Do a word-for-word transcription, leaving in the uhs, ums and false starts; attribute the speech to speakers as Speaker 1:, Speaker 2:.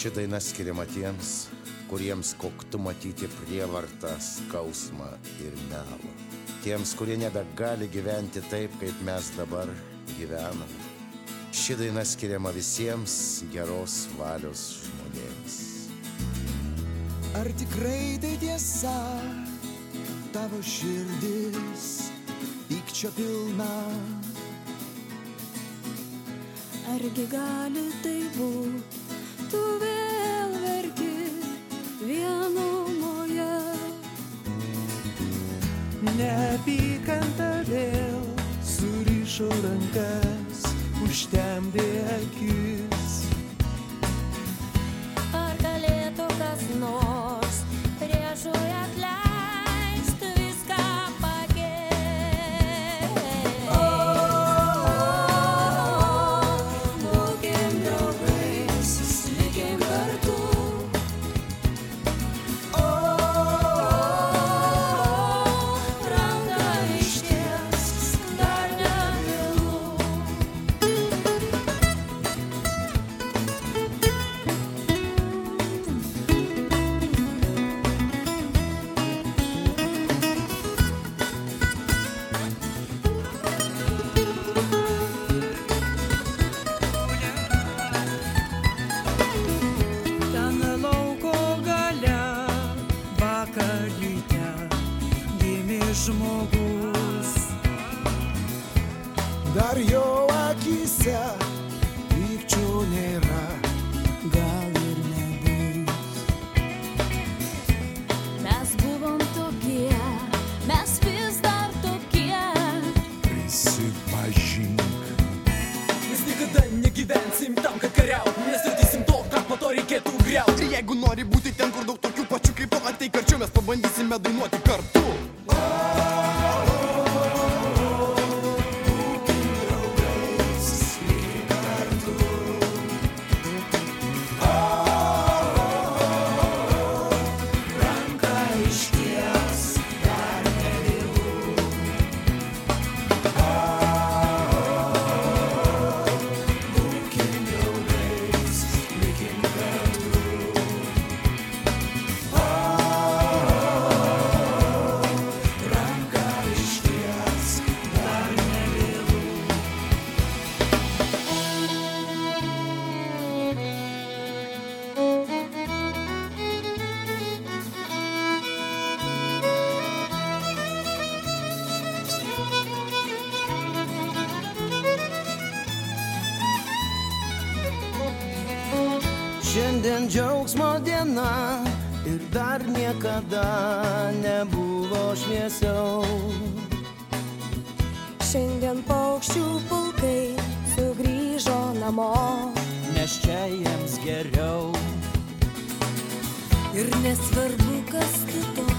Speaker 1: Ši daina skiriama tiems, kuriems koktu matyti prievartą, skausmą ir melą. Tiems, kurie nebegali gyventi taip, kaip mes dabar gyvename. Ši daina skiriama visiems geros valios žmonėms.
Speaker 2: Ar tikrai tai tiesa, tavo širdis pykčio pilna?
Speaker 3: Argi gali tai būt, tu vėl verki vienumoje?
Speaker 2: Neapykanta vėl surišo rankas, užtemdė akis.
Speaker 3: Ar galėtų kas nors priešui atleisti viską pakeist? O, būkim draugais, likim kartu. O, ranką ištiesk, dar nevėlu.
Speaker 2: Ten lauko gale vakar ryte gimė žmogus. Dar jo akyse pykčio nėra, gal ir nebus.
Speaker 3: Mes buvom tokie, mes vis dar tokie.
Speaker 2: Prisipažink.
Speaker 4: Mes niekada negyvensim tam, kad kariaut, nesardysim to, ką po to reikėtų griaut.
Speaker 5: Ir jeigu nori būti ten, kur daug tokių pačių kaip tu, ateik arčiau, mes pabandysime dainuoti kartu.
Speaker 2: Šiandien džiaugsmo diena ir dar niekada nebuvo šviesiau.
Speaker 3: Šiandien paukščių pulkai sugrįžo namo.
Speaker 2: Nes čia jiems geriau.
Speaker 3: Ir nesvarbu, kas kito